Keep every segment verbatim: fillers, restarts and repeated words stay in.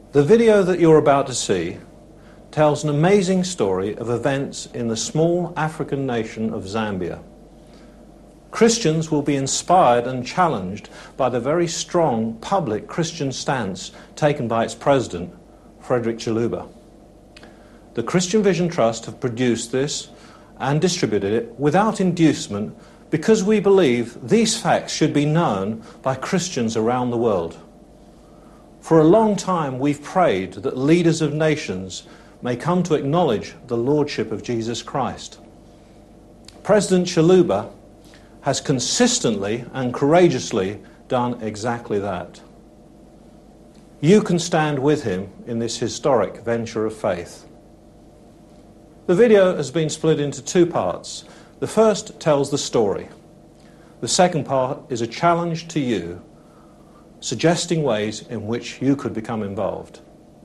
The video that you're about to see tells an amazing story of events in the small African nation of Zambia. Christians will be inspired and challenged by the very strong public Christian stance taken by its president, Frederick Chiluba. The Christian Vision Trust have produced this and distributed it without inducement because we believe these facts should be known by Christians around the world. For a long time we've prayed that leaders of nations may come to acknowledge the Lordship of Jesus Christ. President Chiluba has consistently and courageously done exactly that. You can stand with him in this historic venture of faith. The video has been split into two parts. The first tells the story. The second part is a challenge to you, suggesting ways in which you could become involved.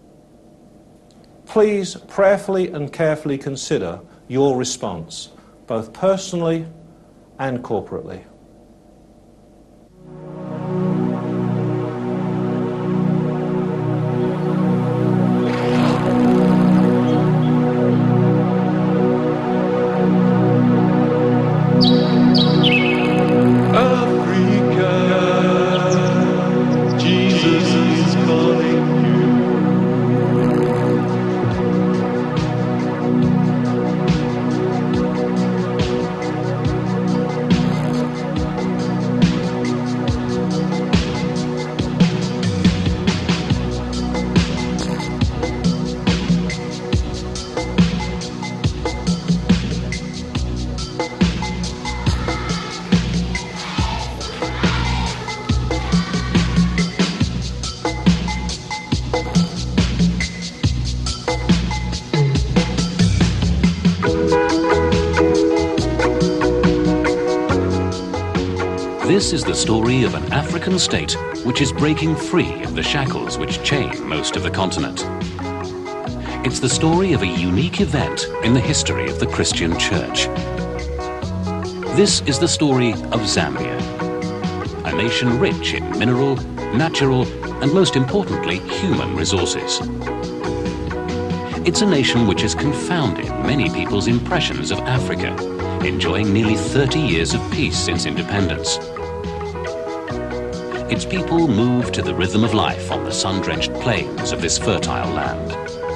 Please prayerfully and carefully consider your response, both personally and corporately. This is the story of an African state which is breaking free of the shackles which chain most of the continent. It's the story of a unique event in the history of the Christian Church. This is the story of Zambia, a nation rich in mineral, natural, and most importantly, human resources. It's a nation which has confounded many people's impressions of Africa, enjoying nearly thirty years of peace since independence. Its people move to the rhythm of life on the sun-drenched plains of this fertile land.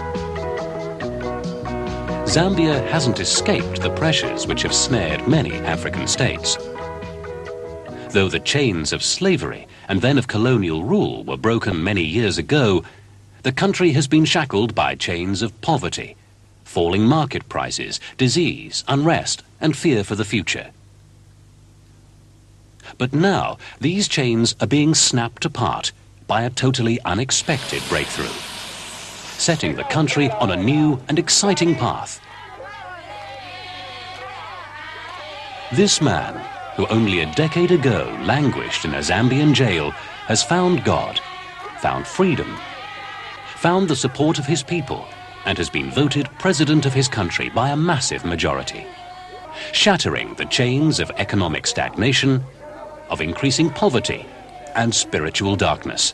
Zambia hasn't escaped the pressures which have snared many African states. Though the chains of slavery and then of colonial rule were broken many years ago, the country has been shackled by chains of poverty, falling market prices, disease, unrest, and fear for the future. But now, these chains are being snapped apart by a totally unexpected breakthrough, setting the country on a new and exciting path. This man, who only a decade ago languished in a Zambian jail, has found God, found freedom, found the support of his people, and has been voted president of his country by a massive majority, shattering the chains of economic stagnation, of increasing poverty and spiritual darkness.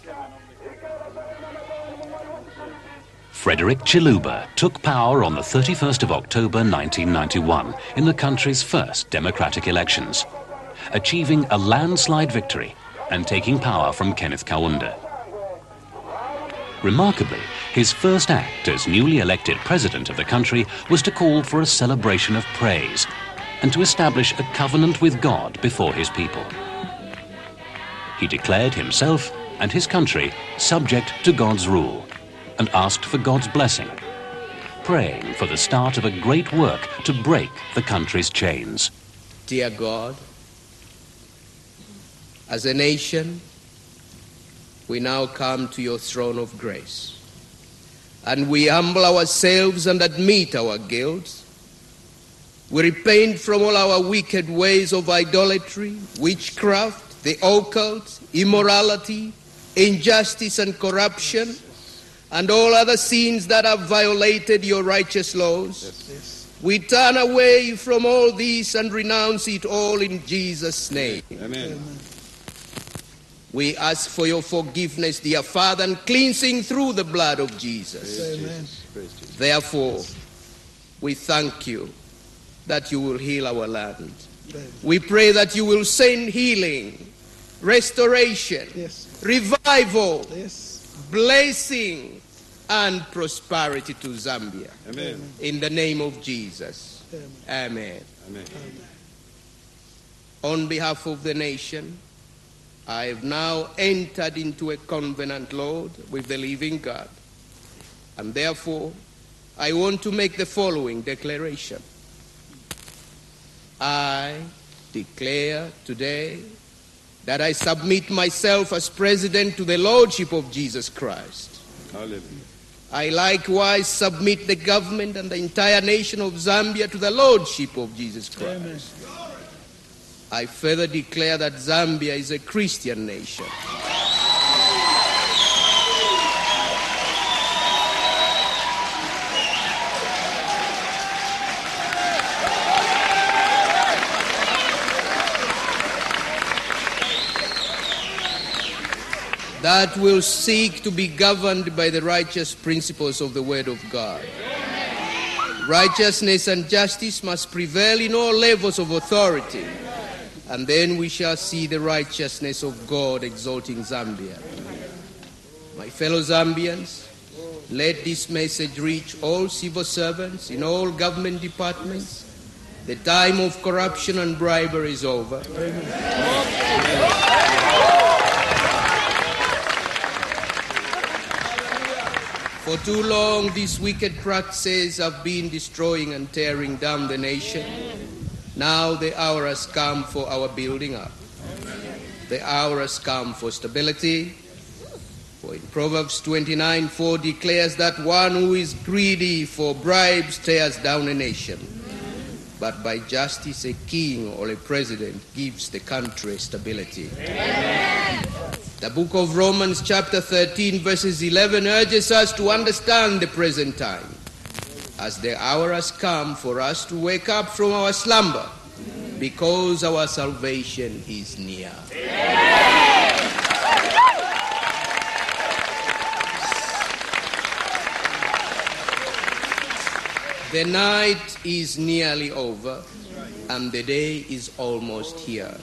Frederick Chiluba took power on the thirty-first of October nineteen ninety-one in the country's first democratic elections, achieving a landslide victory and taking power from Kenneth Kaunda. Remarkably, his first act as newly elected president of the country was to call for a celebration of praise and to establish a covenant with God before his people. He declared himself and his country subject to God's rule and asked for God's blessing, praying for the start of a great work to break the country's chains. Dear God, as a nation, we now come to your throne of grace, and we humble ourselves and admit our guilt. We repent from all our wicked ways of idolatry, witchcraft, the occult, immorality, injustice and corruption, and all other sins that have violated your righteous laws. Yes, yes. We turn away from all this and renounce it all in Jesus' name. Amen. We ask for your forgiveness, dear Father, and cleansing through the blood of Jesus. Amen. Therefore, we thank you that you will heal our land. We pray that you will send healing, restoration, Yes. revival, Yes. blessing, and prosperity to Zambia. Amen. In the name of Jesus. Amen. Amen. Amen. On behalf of the nation, I have now entered into a covenant, Lord, with the living God. And therefore, I want to make the following declaration. I declare today that I submit myself as president to the Lordship of Jesus Christ. Hallelujah. I likewise submit the government and the entire nation of Zambia to the Lordship of Jesus Christ. Amen. I further declare that Zambia is a Christian nation. That will seek to be governed by the righteous principles of the Word of God. Righteousness and justice must prevail in all levels of authority, and then we shall see the righteousness of God exalting Zambia. My fellow Zambians, let this message reach all civil servants in all government departments. The time of corruption and bribery is over. For too long, these wicked practices have been destroying and tearing down the nation. Now the hour has come for our building up. The hour has come for stability. For in Proverbs twenty-nine four declares that one who is greedy for bribes tears down a nation. But by justice, a king or a president gives the country stability. Amen. The book of Romans chapter thirteen verses eleven urges us to understand the present time, as the hour has come for us to wake up from our slumber, because our salvation is near. Amen. The night is nearly over, and the day is almost here.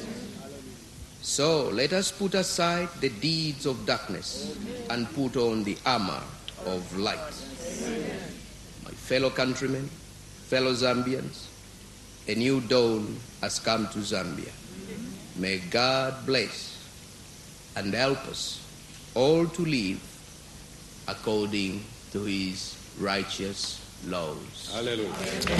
So let us put aside the deeds of darkness and put on the armor of light. My fellow countrymen, fellow Zambians, a new dawn has come to Zambia. May God bless and help us all to live according to his righteous laws. Hallelujah.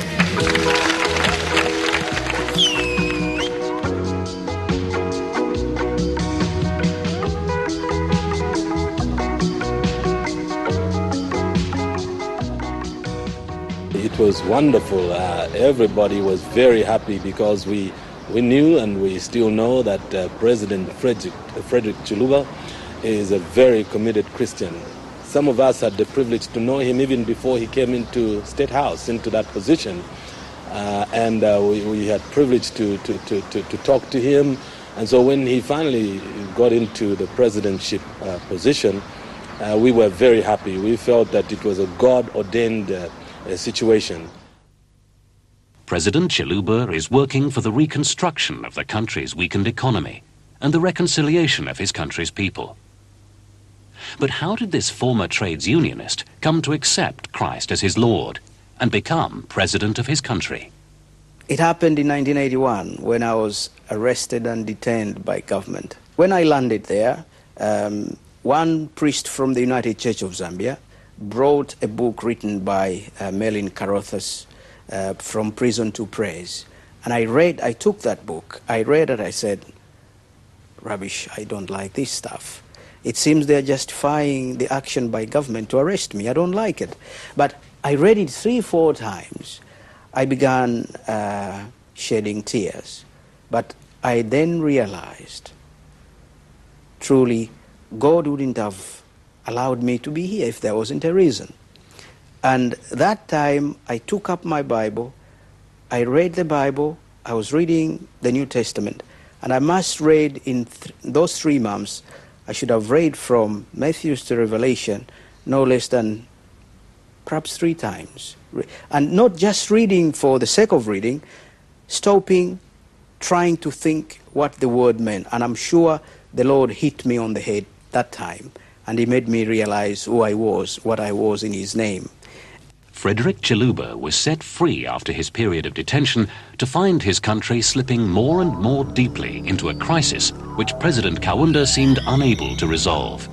It was wonderful. Uh, everybody was very happy because we we knew and we still know that uh, President Frederick, Frederick Chiluba is a very committed Christian. Some of us had the privilege to know him even before he came into State House, into that position. Uh, and uh, we, we had privilege to, to, to, to, to talk to him. And so when he finally got into the presidentship uh, position, uh, we were very happy. We felt that it was a God-ordained uh, uh, situation. President Chiluba is working for the reconstruction of the country's weakened economy and the reconciliation of his country's people. But how did this former trades unionist come to accept Christ as his Lord and become president of his country? It happened in nineteen eighty-one when I was arrested and detained by government. When I landed there, um, one priest from the United Church of Zambia brought a book written by uh, Melin Carothas, uh, From Prison to Praise. And I read, I took that book, I read it, I said, rubbish, I don't like this stuff. It seems they're justifying the action by government to arrest me. I don't like it. But I read it three, four times. I began uh, shedding tears. But I then realized, truly, God wouldn't have allowed me to be here if there wasn't a reason. And that time, I took up my Bible. I read the Bible. I was reading the New Testament. And I must read in th those three months, I should have read from Matthew to Revelation no less than perhaps three times. And not just reading for the sake of reading, stopping, trying to think what the word meant. And I'm sure the Lord hit me on the head that time, and he made me realize who I was, what I was in his name. Frederick Chiluba was set free after his period of detention to find his country slipping more and more deeply into a crisis which President Kaunda seemed unable to resolve.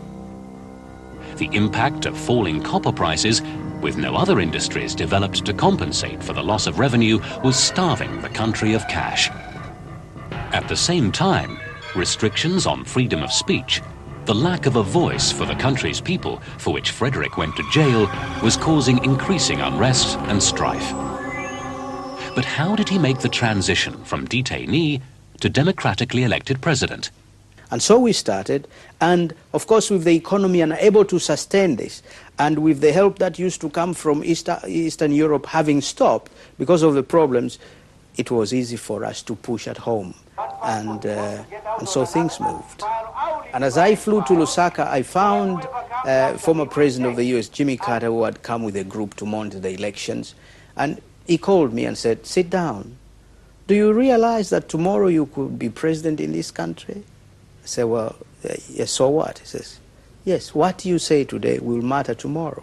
The impact of falling copper prices, with no other industries developed to compensate for the loss of revenue, was starving the country of cash. At the same time, restrictions on freedom of speech, the lack of a voice for the country's people, for which Frederick went to jail, was causing increasing unrest and strife. But how did he make the transition from detainee to democratically elected president? And so we started, and of course with the economy unable to sustain this, and with the help that used to come from Easter, Eastern Europe having stopped because of the problems, it was easy for us to push at home. And, uh, and so things moved. And as I flew to Lusaka, I found uh, former president of the U S, Jimmy Carter, who had come with a group to monitor the elections. And he called me and said, sit down. Do you realize that tomorrow you could be president in this country? I said, well, uh, yes, so what? He says, yes, what you say today will matter tomorrow.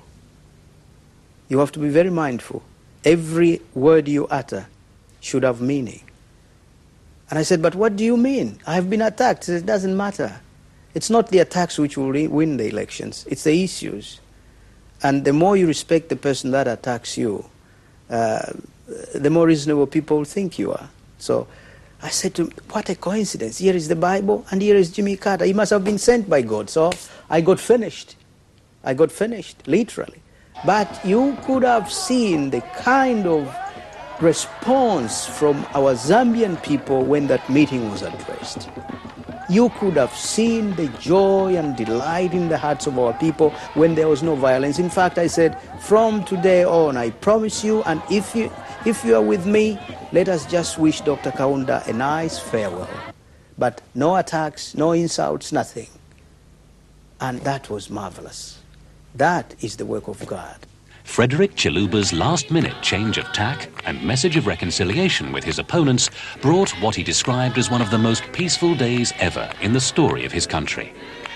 You have to be very mindful. Every word you utter should have meaning. And I said, but what do you mean? I have been attacked. He said, it doesn't matter. It's not the attacks which will win the elections. It's the issues. And the more you respect the person that attacks you, uh, the more reasonable people think you are. So I said to him, what a coincidence. Here is the Bible, and here is Jimmy Carter. He must have been sent by God. So I got finished. I got finished, literally. But you could have seen the kind of response from our Zambian people when that meeting was addressed. You could have seen the joy and delight in the hearts of our people when there was no violence. In fact, I said, from today on, I promise you, and if you, if you are with me, let us just wish Doctor Kaunda a nice farewell. But no attacks, no insults, nothing. And that was marvelous. That is the work of God. Frederick Chiluba's last-minute change of tack and message of reconciliation with his opponents brought what he described as one of the most peaceful days ever in the story of his country.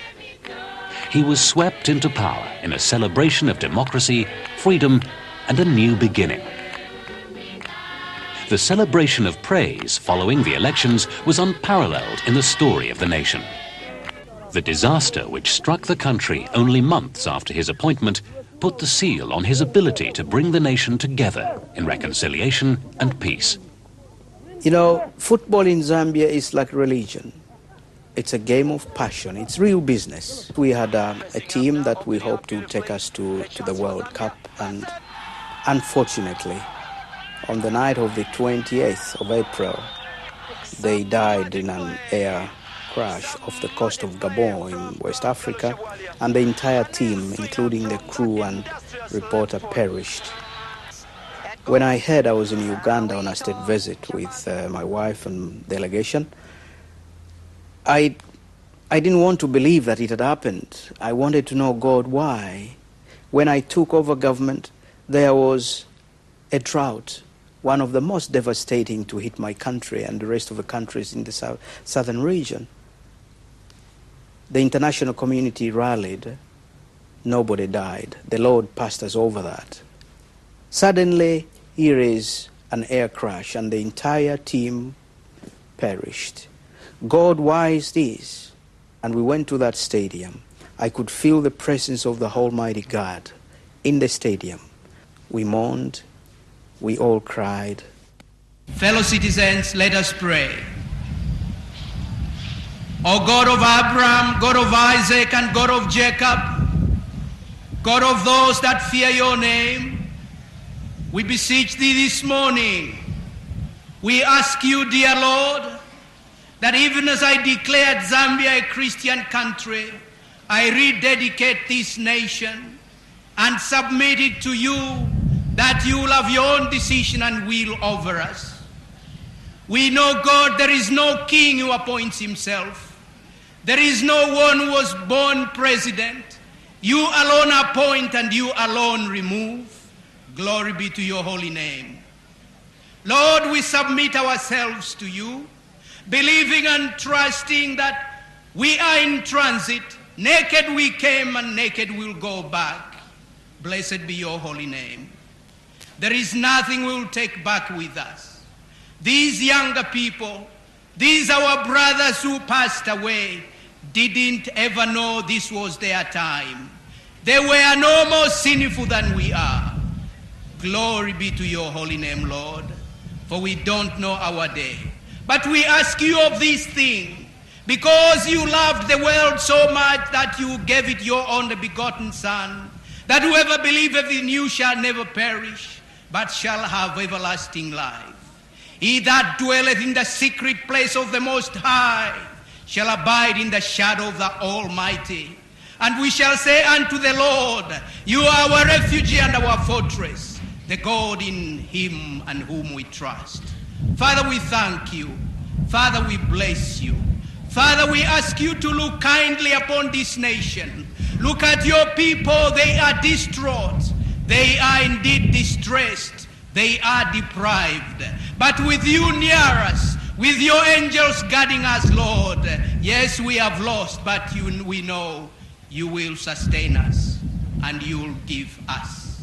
He was swept into power in a celebration of democracy, freedom, and a new beginning. The celebration of praise following the elections was unparalleled in the story of the nation. The disaster which struck the country only months after his appointment put the seal on his ability to bring the nation together in reconciliation and peace. You know, football in Zambia is like religion. It's a game of passion. It's real business. We had a, a team that we hoped to take us to, to the World Cup, and unfortunately, on the night of the twenty-eighth of April, they died in an air crash off the coast of Gabon in West Africa, and the entire team, including the crew and reporter, perished. When I heard I was in Uganda on a state visit with uh, my wife and delegation, I, I didn't want to believe that it had happened. I wanted to know, God, why? When I took over government, there was a drought, one of the most devastating to hit my country and the rest of the countries in the south, southern region. The international community rallied. Nobody died. The Lord passed us over that. Suddenly, here is an air crash, and the entire team perished. God, why is this? And we went to that stadium. I could feel the presence of the Almighty God in the stadium. We mourned. We all cried. Fellow citizens, let us pray. O God of Abraham, God of Isaac, and God of Jacob, God of those that fear your name, we beseech thee this morning. We ask you, dear Lord, that even as I declared Zambia a Christian country, I rededicate this nation and submit it to you, that you will have your own decision and will over us. We know, God, there is no king who appoints himself. There is no one who was born president. You alone appoint and you alone remove. Glory be to your holy name. Lord, we submit ourselves to you, believing and trusting that we are in transit. Naked we came and naked we'll go back. Blessed be your holy name. There is nothing we'll take back with us. These younger people, these our brothers who passed away, didn't ever know this was their time. They were no more sinful than we are. Glory be to your holy name, Lord, for we don't know our day. But we ask you of this thing, because you loved the world so much that you gave it your only begotten Son, that whoever believeth in you shall never perish, but shall have everlasting life. He that dwelleth in the secret place of the Most High shall abide in the shadow of the Almighty. And we shall say unto the Lord, you are our refuge and our fortress, the God in him and whom we trust. Father, we thank you. Father, we bless you. Father, we ask you to look kindly upon this nation. Look at your people. They are distraught. They are indeed distressed. They are deprived. But with you near us, with your angels guarding us, Lord, yes, we have lost, but you, we know you will sustain us and you will give us.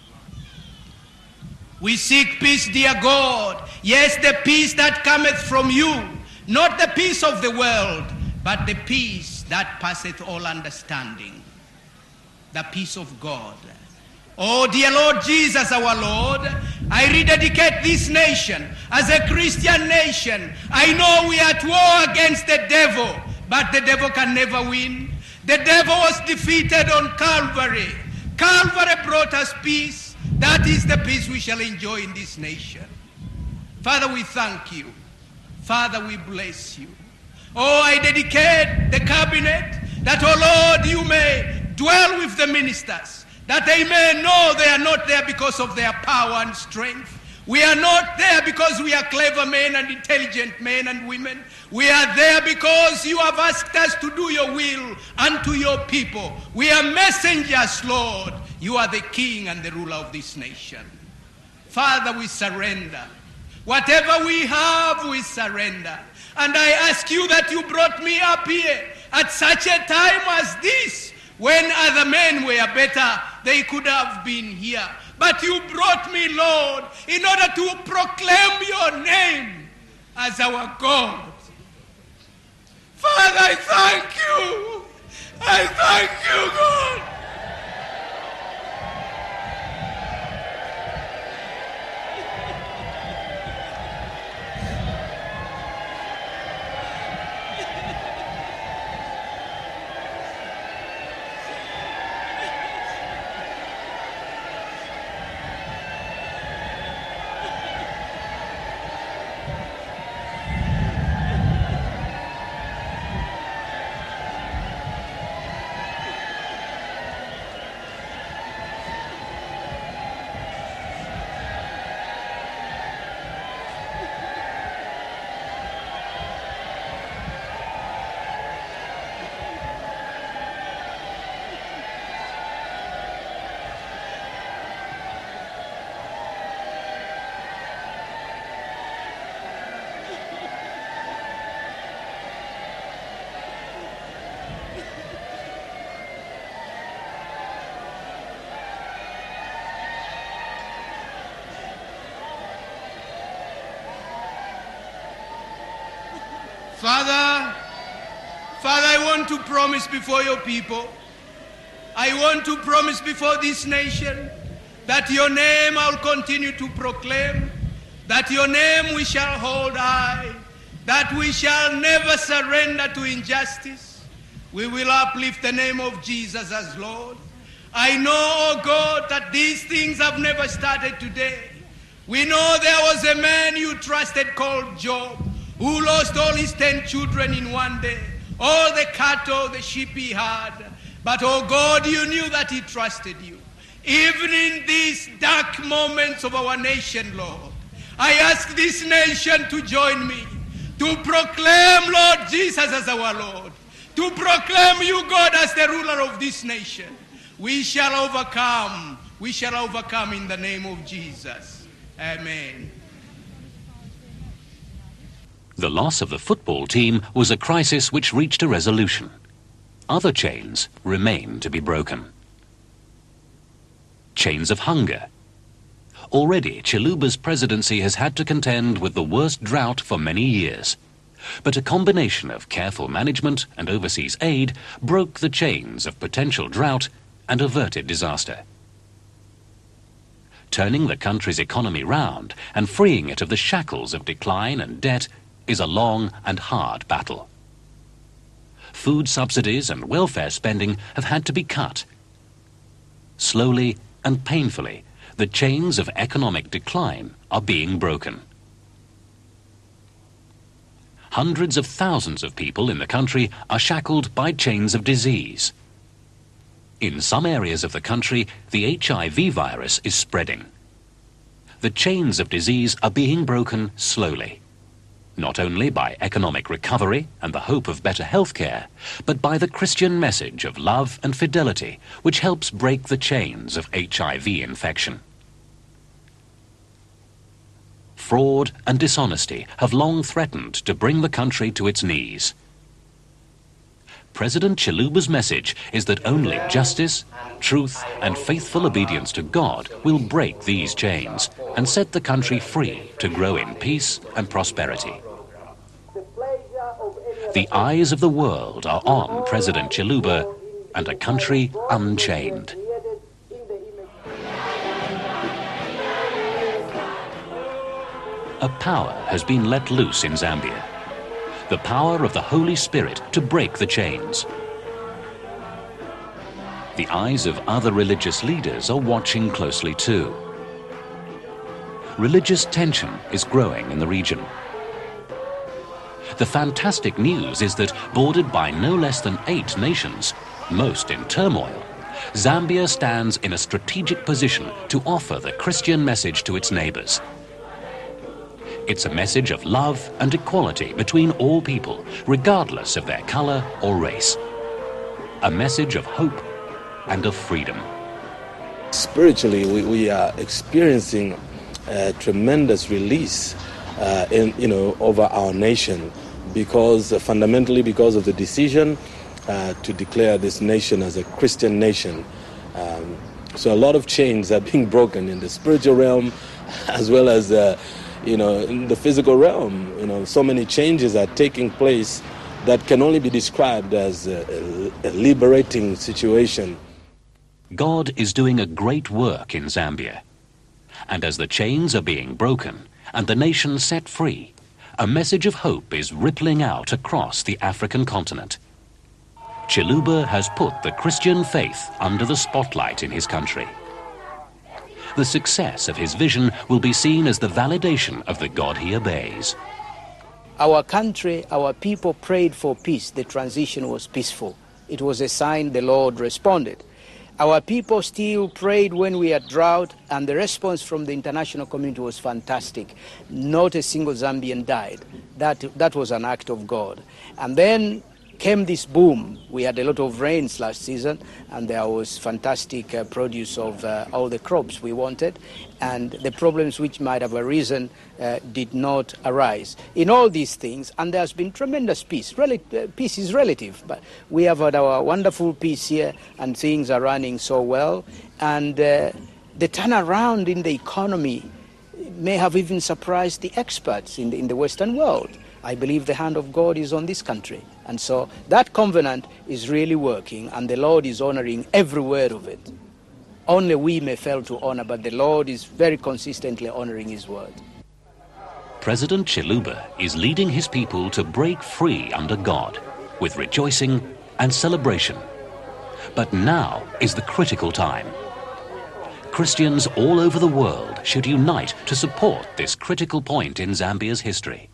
We seek peace, dear God. Yes, the peace that cometh from you, not the peace of the world, but the peace that passeth all understanding, the peace of God. Oh, dear Lord Jesus, our Lord, I rededicate this nation as a Christian nation. I know we are at war against the devil, but the devil can never win. The devil was defeated on Calvary. Calvary brought us peace. That is the peace we shall enjoy in this nation. Father, we thank you. Father, we bless you. Oh, I dedicate the cabinet that, oh Lord, you may dwell with the ministers, that they may know they are not there because of their power and strength. We are not there because we are clever men and intelligent men and women. We are there because you have asked us to do your will unto your people. We are messengers, Lord. You are the king and the ruler of this nation. Father, we surrender. Whatever we have, we surrender. And I ask you that you brought me up here at such a time as this, when other men were better, they could have been here. But you brought me, Lord, in order to proclaim your name as our God. Father, I thank you. I thank you, God. Father, Father, I want to promise before your people, I want to promise before this nation that your name I'll continue to proclaim, that your name we shall hold high, that we shall never surrender to injustice. We will uplift the name of Jesus as Lord. I know, oh God, that these things have never started today. We know there was a man you trusted called Job, who lost all his ten children in one day, all the cattle, the sheep he had. But, oh God, you knew that he trusted you. Even in these dark moments of our nation, Lord, I ask this nation to join me, to proclaim Lord Jesus as our Lord, to proclaim you, God, as the ruler of this nation. We shall overcome. We shall overcome in the name of Jesus. Amen. The loss of the football team was a crisis which reached a resolution. Other chains remain to be broken. Chains of hunger. Already, Chiluba's presidency has had to contend with the worst drought for many years. But a combination of careful management and overseas aid broke the chains of potential drought and averted disaster. Turning the country's economy round and freeing it of the shackles of decline and debt is a long and hard battle. Food subsidies and welfare spending have had to be cut. Slowly and painfully, the chains of economic decline are being broken. Hundreds of thousands of people in the country are shackled by chains of disease. In some areas of the country, the H I V virus is spreading. The chains of disease are being broken slowly, not only by economic recovery and the hope of better health care, but by the Christian message of love and fidelity, which helps break the chains of H I V infection. Fraud and dishonesty have long threatened to bring the country to its knees. President Chiluba's message is that only justice, truth, and faithful obedience to God will break these chains and set the country free to grow in peace and prosperity. The eyes of the world are on President Chiluba and a country unchained. A power has been let loose in Zambia. The power of the Holy Spirit to break the chains. The eyes of other religious leaders are watching closely too. Religious tension is growing in the region. The fantastic news is that, bordered by no less than eight nations, most in turmoil, Zambia stands in a strategic position to offer the Christian message to its neighbors. It's a message of love and equality between all people, regardless of their color or race. A message of hope and of freedom. Spiritually, we, we are experiencing a tremendous release uh, in, you know, over our nation, because uh, fundamentally because of the decision uh, to declare this nation as a Christian nation. Um, so a lot of chains are being broken in the spiritual realm as well as uh, you know, in the physical realm. You know, so many changes are taking place that can only be described as a, a, a liberating situation. God is doing a great work in Zambia. And as the chains are being broken and the nation set free, a message of hope is rippling out across the African continent. Chiluba has put the Christian faith under the spotlight in his country. The success of his vision will be seen as the validation of the God he obeys. Our country, our people prayed for peace. The transition was peaceful. It was a sign the Lord responded. Our people still prayed when we had drought, and the response from the international community was fantastic. Not a single Zambian died. That, that was an act of God. And then came this boom. We had a lot of rains last season, and there was fantastic uh, produce of uh, all the crops we wanted, and the problems which might have arisen uh, did not arise. In all these things, and there has been tremendous peace. Rel- uh, peace is relative, but we have had our wonderful peace here, and things are running so well, and uh, the turnaround in the economy may have even surprised the experts in the, in the Western world. I believe the hand of God is on this country. And so that covenant is really working, and the Lord is honoring every word of it. Only we may fail to honor, but the Lord is very consistently honoring his word. President Chiluba is leading his people to break free under God with rejoicing and celebration. But now is the critical time. Christians all over the world should unite to support this critical point in Zambia's history.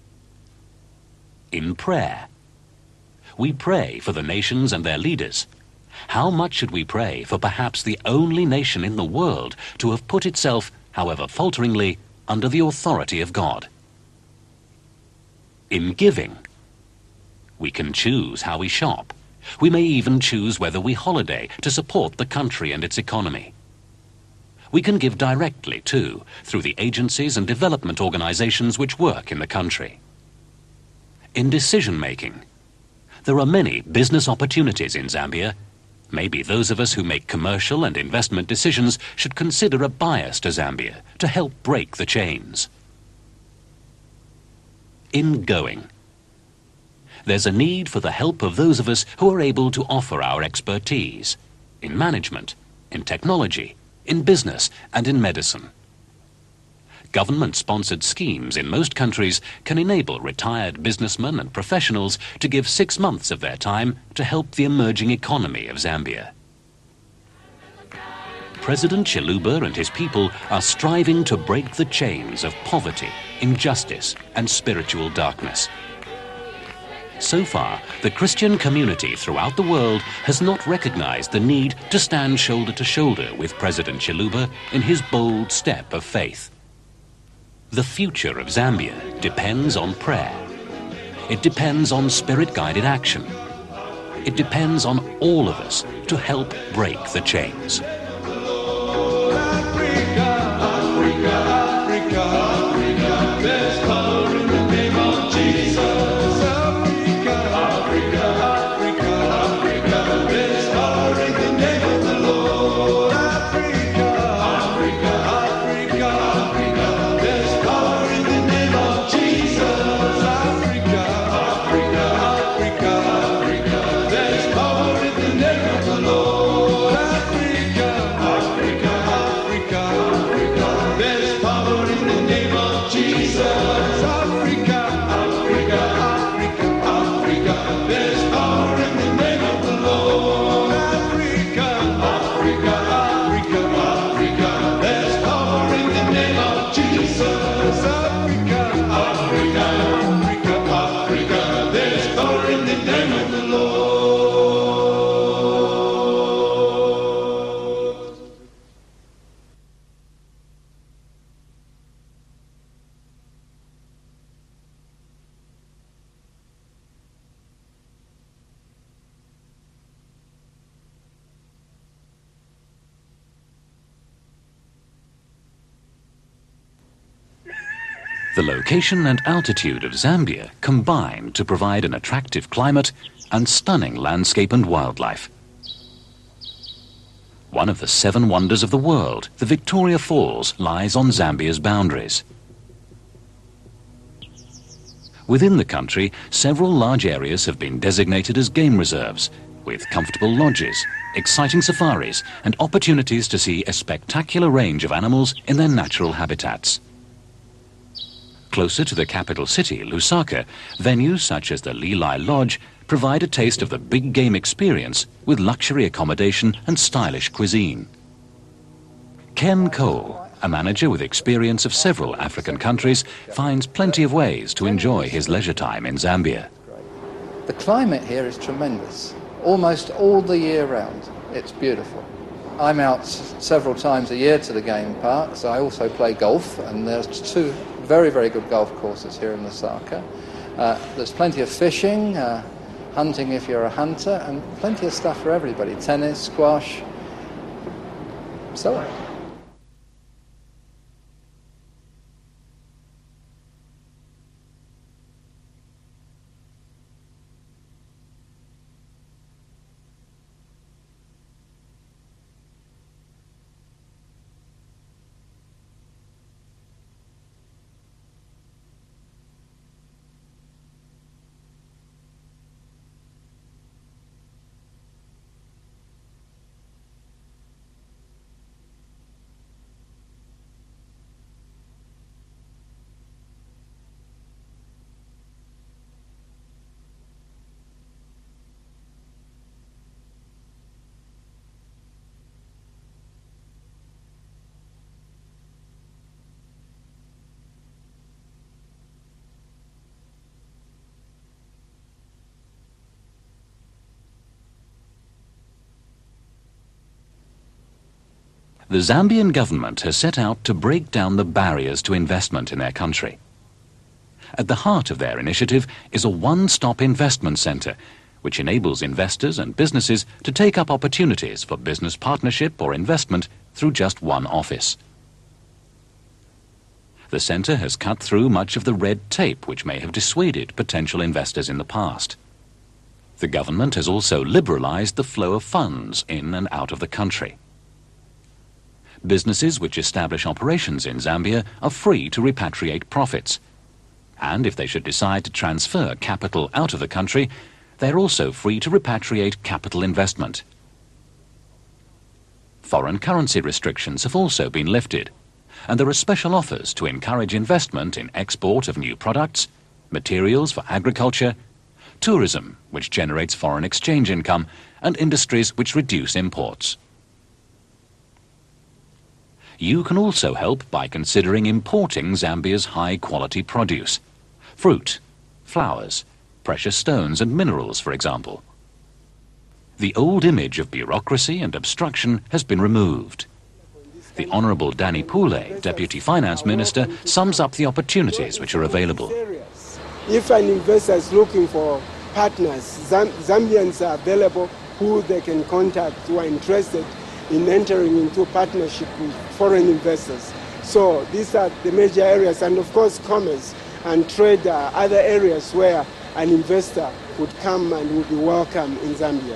In prayer. We pray for the nations and their leaders. How much should we pray for perhaps the only nation in the world to have put itself, however falteringly, under the authority of God. In giving, we can choose how we shop. We may even choose whether we holiday to support the country and its economy. We can give directly, too, through the agencies and development organizations which work in the country. In decision-making, there are many business opportunities in Zambia. Maybe those of us who make commercial and investment decisions should consider a bias to Zambia to help break the chains. In going, there's a need for the help of those of us who are able to offer our expertise in management, in technology, in business, and in medicine. Government-sponsored schemes in most countries can enable retired businessmen and professionals to give six months of their time to help the emerging economy of Zambia. President Chiluba and his people are striving to break the chains of poverty, injustice, and spiritual darkness. So far, the Christian community throughout the world has not recognized the need to stand shoulder to shoulder with President Chiluba in his bold step of faith. The future of Zambia depends on prayer. It depends on spirit-guided action. It depends on all of us to help break the chains. The location and altitude of Zambia combine to provide an attractive climate and stunning landscape and wildlife. One of the seven wonders of the world, the Victoria Falls, lies on Zambia's boundaries. Within the country, several large areas have been designated as game reserves, with comfortable lodges, exciting safaris, and opportunities to see a spectacular range of animals in their natural habitats. Closer to the capital city, Lusaka, venues such as the Lilai Lodge provide a taste of the big game experience with luxury accommodation and stylish cuisine. Ken Cole, a manager with experience of several African countries, finds plenty of ways to enjoy his leisure time in Zambia. The climate here is tremendous, almost all the year round. It's beautiful. I'm out s- several times a year to the game parks. I also play golf, and there's two very, very good golf courses here in Lusaka. Uh, there's plenty of fishing, uh, hunting if you're a hunter, and plenty of stuff for everybody. Tennis, squash, so on. The Zambian government has set out to break down the barriers to investment in their country. At the heart of their initiative is a one-stop investment centre, which enables investors and businesses to take up opportunities for business partnership or investment through just one office. The centre has cut through much of the red tape which may have dissuaded potential investors in the past. The government has also liberalised the flow of funds in and out of the country. Businesses which establish operations in Zambia are free to repatriate profits. And if they should decide to transfer capital out of the country, they're also free to repatriate capital investment. Foreign currency restrictions have also been lifted, and there are special offers to encourage investment in export of new products, materials for agriculture, tourism, which generates foreign exchange income, and industries which reduce imports. You can also help by considering importing Zambia's high-quality produce, fruit, flowers, precious stones and minerals, for example. The old image of bureaucracy and obstruction has been removed. The Honourable Danny Pule, Deputy Finance Minister, sums up the opportunities which are available. If an investor is looking for partners, Zam Zambians are available who they can contact who are interested in entering into partnership with foreign investors. So these are the major areas, and of course commerce and trade are other areas where an investor would come and would be welcome in Zambia.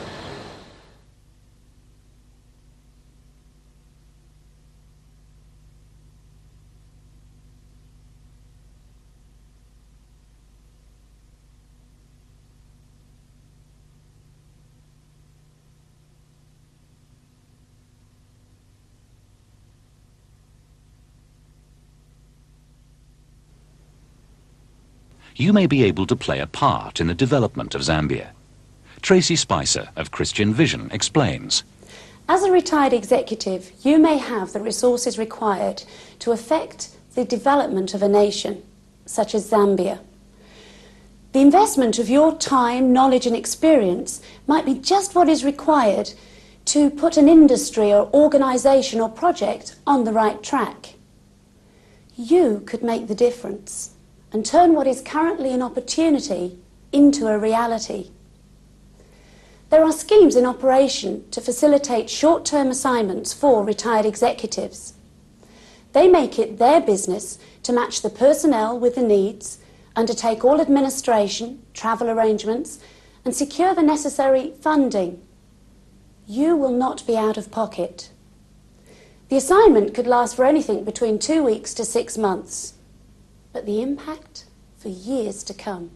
You may be able to play a part in the development of Zambia. Tracy Spicer of Christian Vision explains. As a retired executive, you may have the resources required to affect the development of a nation, such as Zambia. The investment of your time, knowledge and experience might be just what is required to put an industry or organisation or project on the right track. You could make the difference and turn what is currently an opportunity into a reality. There are schemes in operation to facilitate short-term assignments for retired executives. They make it their business to match the personnel with the needs, undertake all administration, travel arrangements, and secure the necessary funding. You will not be out of pocket. The assignment could last for anything between two weeks to six months. But the impact for years to come.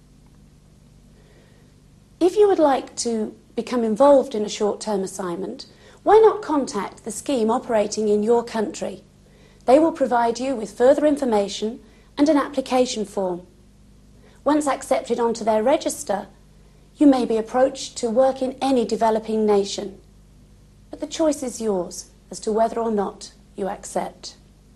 If you would like to become involved in a short-term assignment, why not contact the scheme operating in your country? They will provide you with further information and an application form. Once accepted onto their register, you may be approached to work in any developing nation. But the choice is yours as to whether or not you accept.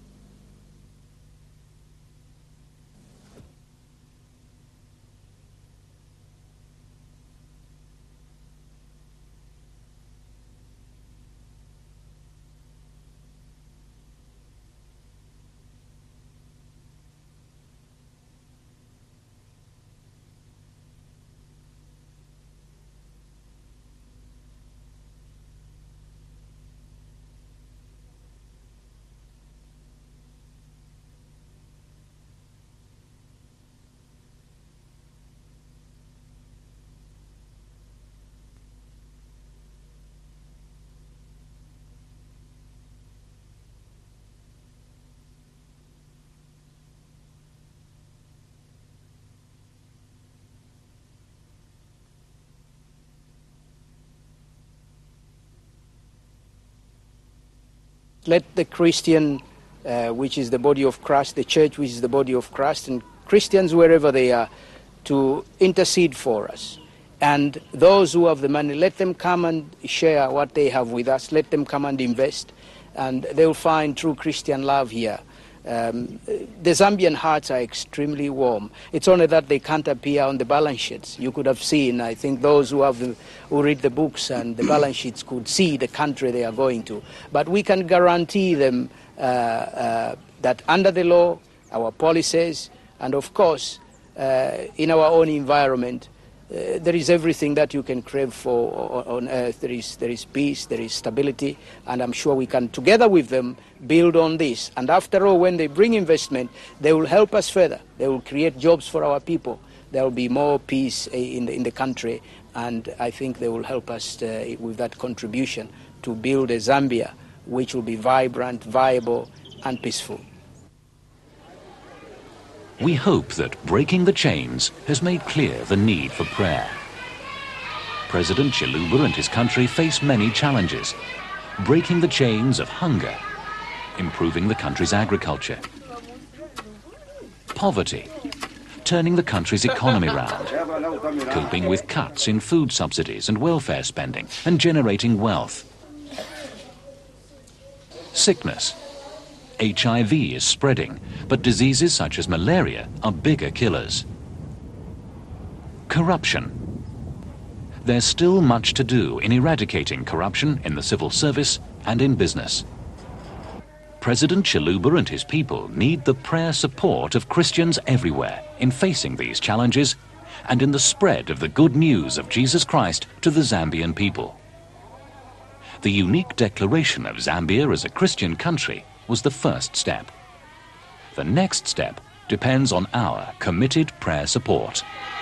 Let the Christian, uh, which is the body of Christ, the church, which is the body of Christ, and Christians wherever they are, to intercede for us. And those who have the money, let them come and share what they have with us. Let them come and invest, and they'll find true Christian love here. Um, the Zambian hearts are extremely warm. It's only that they can't appear on the balance sheets. You could have seen, I think those who have the, who read the books and the balance sheets could see the country they are going to. But we can guarantee them uh, uh, that under the law, our policies, and of course, uh, in our own environment, Uh, there is everything that you can crave for on earth. There is, there is peace, there is stability, and I'm sure we can, together with them, build on this. And after all, when they bring investment, they will help us further. They will create jobs for our people. There will be more peace in the, in the country, and I think they will help us uh, with that contribution to build a Zambia which will be vibrant, viable, and peaceful. We hope that breaking the chains has made clear the need for prayer. President Chiluba and his country face many challenges: breaking the chains of hunger, improving the country's agriculture, poverty, turning the country's economy round, coping with cuts in food subsidies and welfare spending, and generating wealth. Sickness. H I V is spreading, but diseases such as malaria are bigger killers. Corruption. There's still much to do in eradicating corruption in the civil service and in business. President Chiluba and his people need the prayer support of Christians everywhere in facing these challenges and in the spread of the good news of Jesus Christ to the Zambian people. The unique declaration of Zambia as a Christian country was the first step. The next step depends on our committed prayer support.